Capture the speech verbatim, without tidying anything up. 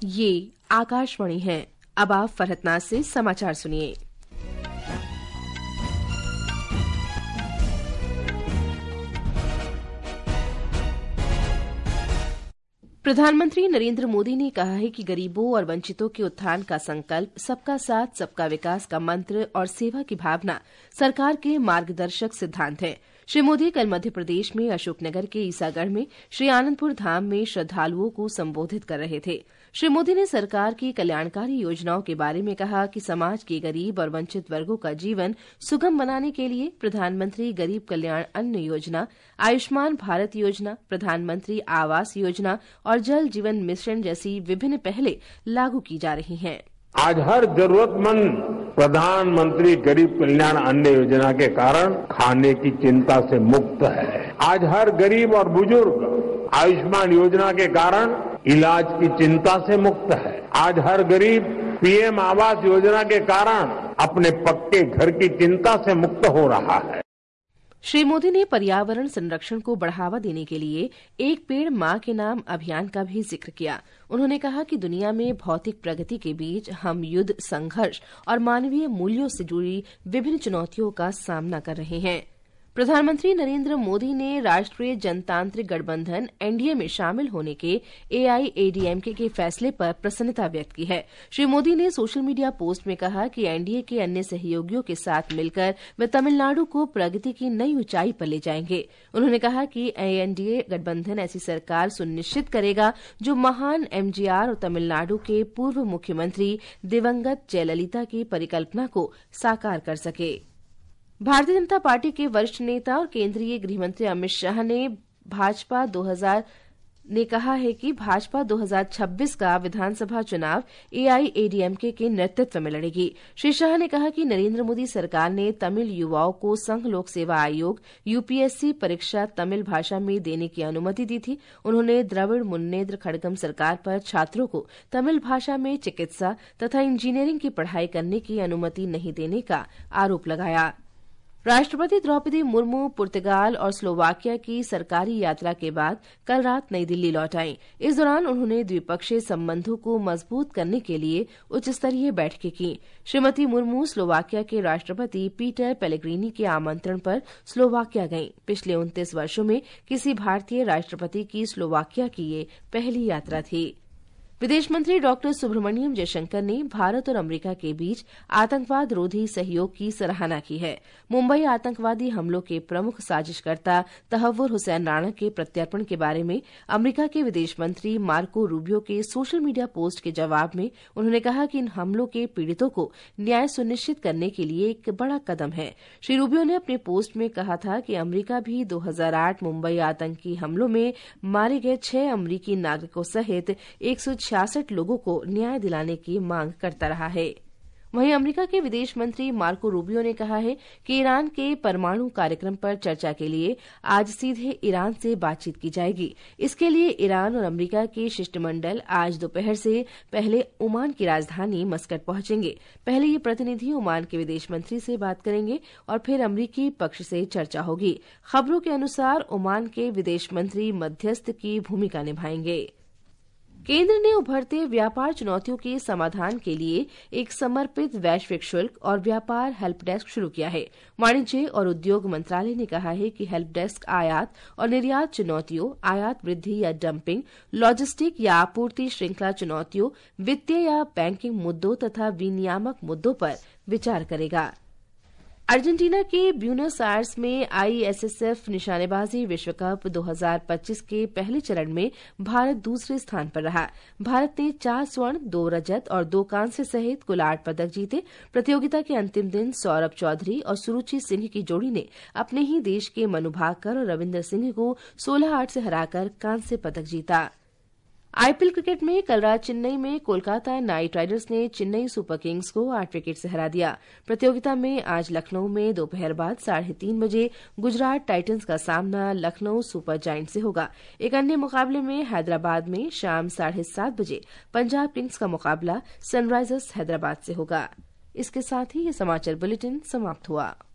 ये आकाशवाणी है। अब आप फरहतनाज से समाचार सुनिए। प्रधानमंत्री नरेंद्र मोदी ने कहा है कि गरीबों और वंचितों के उत्थान का संकल्प, सबका साथ सबका विकास का मंत्र और सेवा की भावना सरकार के मार्गदर्शक सिद्धांत है। श्री मोदी कल मध्य प्रदेश में अशोकनगर के ईसागढ़ में श्री आनंदपुर धाम में श्रद्धालुओं को संबोधित कर रहे थे। श्री मोदी ने सरकार की कल्याणकारी योजनाओं के बारे में कहा कि समाज के गरीब और वंचित वर्गों का जीवन सुगम बनाने के लिए प्रधानमंत्री गरीब कल्याण अन्न योजना, आयुष्मान भारत योजना, प्रधानमंत्री आवास योजना और जल जीवन मिशन जैसी विभिन्न पहलें लागू की जा रही हैं। आज हर जरूरतमंद प्रधानमंत्री गरीब कल्याण अन्न योजना के कारण खाने की चिंता से मुक्त है। आज हर गरीब और बुजुर्ग आयुष्मान योजना के कारण इलाज की चिंता से मुक्त है। आज हर गरीब पीएम आवास योजना के कारण अपने पक्के घर की चिंता से मुक्त हो रहा है। श्री मोदी ने पर्यावरण संरक्षण को बढ़ावा देने के लिए एक पेड़ मां के नाम अभियान का भी जिक्र किया। उन्होंने कहा कि दुनिया में भौतिक प्रगति के बीच हम युद्ध, संघर्ष और मानवीय मूल्यों से जुड़ी विभिन्न चुनौतियों का सामना कर रहे हैं। प्रधानमंत्री नरेंद्र मोदी ने राष्ट्रीय जनतांत्रिक गठबंधन एनडीए में शामिल होने के एआईएडीएमके के फैसले पर प्रसन्नता व्यक्त की है। श्री मोदी ने सोशल मीडिया पोस्ट में कहा कि एनडीए के अन्य सहयोगियों के साथ मिलकर वे तमिलनाडु को प्रगति की नई ऊंचाई पर ले जाएंगे। उन्होंने कहा कि एनडीए गठबंधन ऐसी सरकार सुनिश्चित करेगा जो महान एमजीआर और तमिलनाडु के पूर्व मुख्यमंत्री दिवंगत जयललिता की परिकल्पना को साकार कर सके। भारतीय जनता पार्टी के वरिष्ठ नेता और केंद्रीय गृहमंत्री अमित शाह ने भाजपा दो हज़ार ने कहा है कि भाजपा दो हज़ार छब्बीस का विधानसभा चुनाव एआईएडीएमके के नेतृत्व में लड़ेगी। श्री शाह ने कहा कि नरेंद्र मोदी सरकार ने तमिल युवाओं को संघ लोक सेवा आयोग यूपीएससी परीक्षा तमिल भाषा में देने की अनुमति दी थी। उन्होंने द्रविड़ मुन्नेत्र खड़गम सरकार पर छात्रों को तमिल भाषा में चिकित्सा तथा इंजीनियरिंग की पढ़ाई करने की अनुमति नहीं देने का आरोप लगाया। राष्ट्रपति द्रौपदी मुर्मू पुर्तगाल और स्लोवाकिया की सरकारी यात्रा के बाद कल रात नई दिल्ली लौट आईं। इस दौरान उन्होंने द्विपक्षीय संबंधों को मजबूत करने के लिए उच्च स्तरीय बैठकें की। श्रीमती मुर्मू स्लोवाकिया के राष्ट्रपति पीटर पेलेग्रिनी के आमंत्रण पर स्लोवाकिया गईं। पिछले उनतीस वर्षों में किसी भारतीय राष्ट्रपति की स्लोवाकिया की ये पहली यात्रा थी। विदेश मंत्री डॉक्टर सुब्रमण्यम जयशंकर ने भारत और अमेरिका के बीच आतंकवाद रोधी सहयोग की सराहना की है। मुंबई आतंकवादी हमलों के प्रमुख साजिशकर्ता तहव्वुर हुसैन राणा के प्रत्यर्पण के बारे में अमेरिका के विदेश मंत्री मार्को रूबियो के सोशल मीडिया पोस्ट के जवाब में उन्होंने कहा कि इन हमलों के पीड़ितों को न्याय सुनिश्चित करने के लिए एक बड़ा कदम है। श्री रूबियो ने अपने पोस्ट में कहा था कि अमेरिका भी दो हज़ार आठ मुंबई आतंकी हमलों में मारे गए छह अमेरिकी नागरिकों सहित एक सौ छियासठ लोगों को न्याय दिलाने की मांग करता रहा है। वहीं अमेरिका के विदेश मंत्री मार्को रूबियो ने कहा है कि ईरान के परमाणु कार्यक्रम पर चर्चा के लिए आज सीधे ईरान से बातचीत की जाएगी। इसके लिए ईरान और अमेरिका के शिष्टमंडल आज दोपहर से पहले ओमान की राजधानी मस्कट पहुंचेंगे। पहले ये प्रतिनिधि ओमान के विदेश मंत्री से बात करेंगे और फिर अमेरिकी पक्ष से चर्चा होगी। खबरों के अनुसार ओमान के विदेश मंत्री मध्यस्थ की भूमिका निभाएंगे। केंद्र ने उभरते व्यापार चुनौतियों के समाधान के लिए एक समर्पित वैश्विक शुल्क और व्यापार हेल्प डेस्क शुरू किया है। वाणिज्य और उद्योग मंत्रालय ने कहा है कि हेल्प डेस्क आयात और निर्यात चुनौतियों, आयात वृद्धि या डंपिंग, लॉजिस्टिक या आपूर्ति श्रृंखला चुनौतियों, वित्तीय या बैंकिंग मुद्दों तथा विनियामक मुद्दों पर विचार करेगा। अर्जेंटीना के ब्यूनस आयर्स में आईएसएसएफ निशानेबाजी विश्व कप दो हज़ार पच्चीस के पहले चरण में भारत दूसरे स्थान पर रहा। भारत ने चार स्वर्ण, दो रजत और दो कांस्य सहित कुल आठ पदक जीते। प्रतियोगिता के अंतिम दिन सौरभ चौधरी और सुरुचि सिंह की जोड़ी ने अपने ही देश के मनु भाकर और रविंदर सिंह को सोलह आठ से हराकर कांस्य पदक जीता। आईपीएल क्रिकेट में कल रात चेन्नई में कोलकाता नाइट राइडर्स ने चेन्नई सुपर किंग्स को आठ विकेट से हरा दिया। प्रतियोगिता में आज लखनऊ में दोपहर बाद साढ़े तीन बजे गुजरात टाइटंस का सामना लखनऊ सुपर जायंट से होगा। एक अन्य मुकाबले में हैदराबाद में शाम साढ़े सात बजे पंजाब किंग्स का मुकाबला सनराइजर्स हैदराबाद से होगा। इसके साथ ही ये समाचार बुलेटिन समाप्त हुआ।